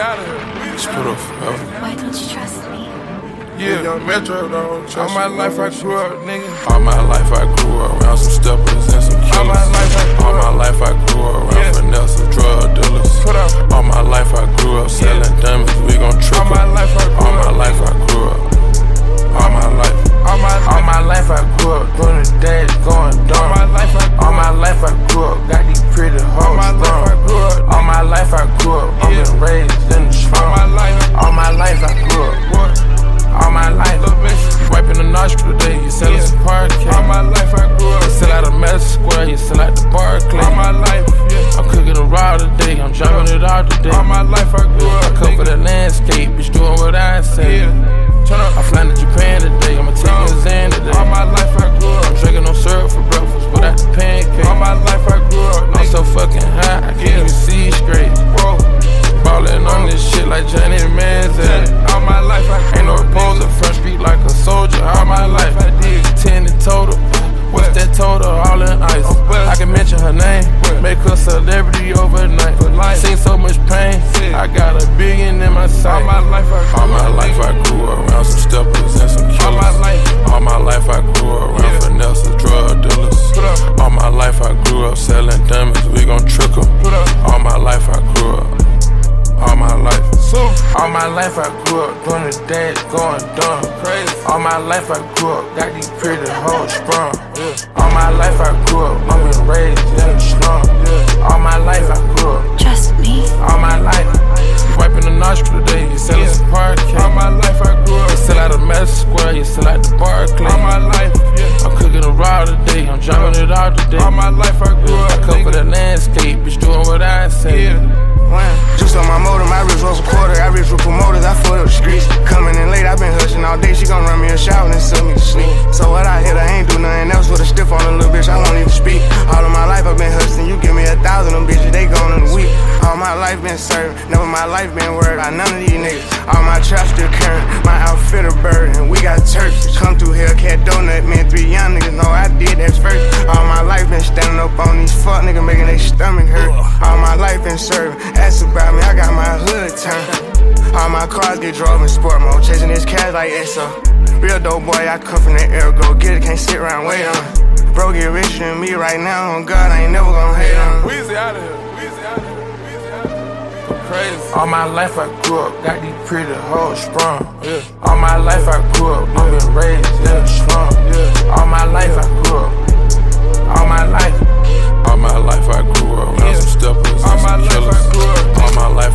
out of here. Just put up forever. Why don't you trust me? Yeah, young Metro don't trust. All my life I grew up, nigga. All my life I grew up around some steppers and some killers. All my life I grew up around finesse drug dealers. All my life I grew up selling diamonds, we gon' triple. All my life I grew up. All my life I grew up. All my life. All my life I grew up doing the dash, going dumb. All my life I grew up, got these pretty hoes. All my life I grew up, I'm been raised in the slum. All my life I grew up. All my life, you wiping the nostril today, you selling some parquet. All my life I grew up, you sell out of Madison Square, you sell out the Barclays. All my life, I'm cooking a raw today, I'm dropping it out today. All my life I grew up, I come for the landscape, bitch doing what I say. I'm flying to Japan today, I'ma take me a Zan today. All my life I grew up, I'm drinking no syrup for breakfast without the pancake. All my life I grew up, I'm so fucking high, I can't even see straight. Ballin' on this shit like Johnny Manziel. All my life I ain't no reposer, front street like a soldier. All my life I did 10 in total. What's that total? All in ice. I can mention her name, make her celebrity overnight. Seen so much pain, I got $1 billion in my sight. All my life I grew up around some steppers and some killers. All my life I grew up around finesse drug dealers. All my life I grew up selling diamonds, we gon' trickle. All my life I grew up. All my life. All my life I grew up doing the dash, going dumb. All my life I grew up, got these pretty hoes sprung. All my life I grew up, I'm been raised in the slum. All my life I grew up. Trust me. All my life, you wiping the nostril today, you selling some parquet. All my life I grew up, you sell out of Madison Square, you sell out the Barclays. All my life, I'm cooking a raw today, I'm dropping it out today. All my life I grew up, I come for the landscape, bitch doing what I say. Juice on my motor, my wrist was a quarter. I reach with promoters, I foot up the streets. Coming in late, I been hushing all day. She gon' run me a shower and send me to sleep. So what I hit, I ain't do nothing else with a stiff on a little bitch. I won't even speak. All of my life I been hustling. You give me 1,000, them bitches, they gone in a week. All my life been serving, never my life been worried about none of these niggas. All my traps still current, my outfit a bird, and we got Turks. Come through Hellcat Donut, man, 3 young niggas know I did that first. All my life been standing up on these fuck niggas, making their stomach hurt. All my life been serving, ask about me, I got my hood turned. All my cars get drove in sport mode, chasing this cash like ESO. Real dope boy, I come from the air, go get it, can't sit around, wait on. Bro get richer than me right now, on God, I ain't never gonna hate on. Weezy out of here. All my life I grew up, got these pretty hoes sprung. All my life I grew up, I'm been raised in the slum. All my life I grew up. All my life. All my life I grew up around some steppers and some killers. All my life